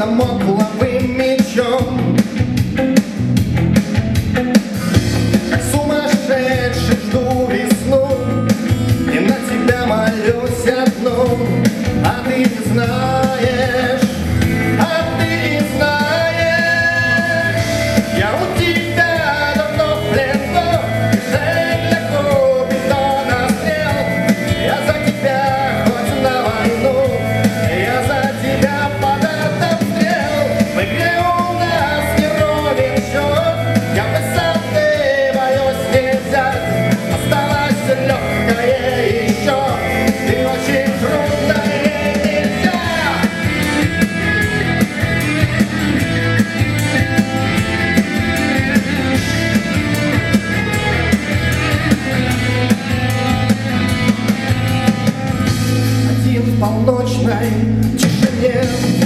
дамокловым мечом. Как сумасшедший жду весну, и на тебя молюсь одну. А ты знаешь, я у тебя давно в плену, ты для Купидона стрел. Я за тебя хоть на войну, я за тебя под обстрел. В игре у нас не ровен счет, я высоты боюсь не взять. Осталась легкая еще, ты очень трудная. В полночной тишине